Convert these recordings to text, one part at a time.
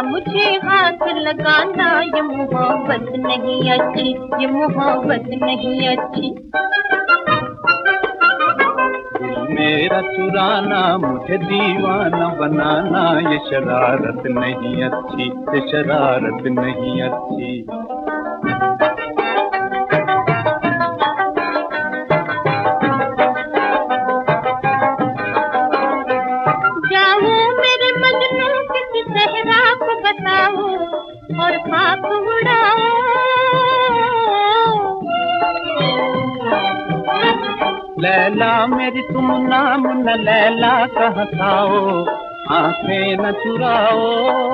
मुझे हाथ लगाना, ये मोहब्बत नहीं अच्छी, ये मोहब्बत नहीं अच्छी। दिल मेरा चुराना, मुझे दीवाना बनाना, ये शरारत नहीं अच्छी, ये शरारत नहीं अच्छी। बताओ और खाक उड़ाओ, लैला मेरी तुम नाम न लैला कहताओ, आंखें न चुराओ।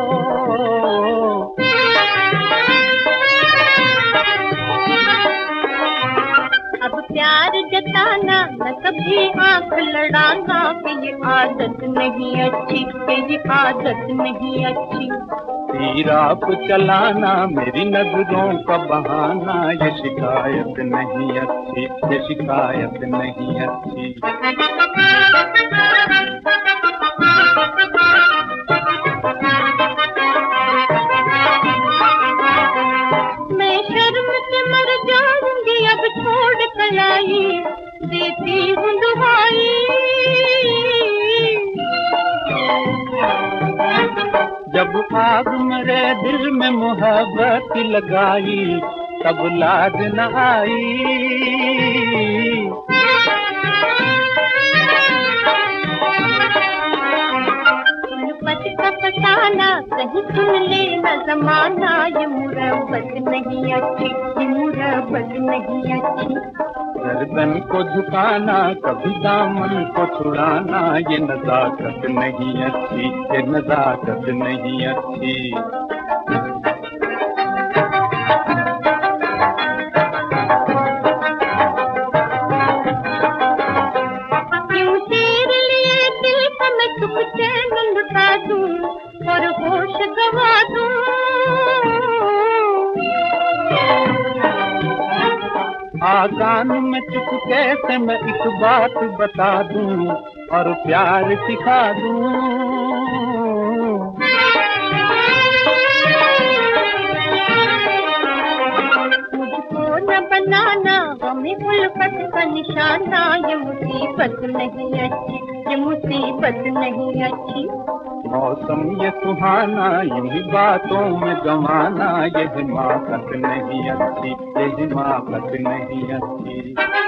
अब प्यार जताना न कभी आंख लड़ाना, कि ये आदत नहीं अच्छी, कि ये आदत नहीं अच्छी। तीर आप चलाना मेरी नजरों का बहाना, ये शिकायत नहीं अच्छी, ये शिकायत नहीं अच्छी। मैं शर्म से मर जाऊंगी अब छोड़ कलाई, देती हूँ दुहाई। जब आग मेरे दिल में मोहब्बत लगाई, तब लाज न आई। उल्फत का फसाना कहीं सुन लेना जमाना, ये मुरब्बत नहीं अच्छी, ये मुरब्बत नहीं अच्छी। गर्दन को झुकाना कभी दामन को छुड़ाना, ये नजाकत नहीं अच्छी, ये नजाकत नहीं अच्छी। क्यों तेरे लिए दिल का मैं सुख चैन लुटा दूं और होश गवा दूं। आकान में चुपके से मैं एक बात बता दूं और प्यार सिखा दूं। मुझको न बनाना हमें उल्फत का निशाना, ये मुसीबत नहीं अच्छी, ये मुसीबत नहीं अच्छी। मौसम ये सुहाना यूं ही बातों में गंवाना, ये हिमाकत नहीं अच्छी, ये हिमाकत नहीं अच्छी।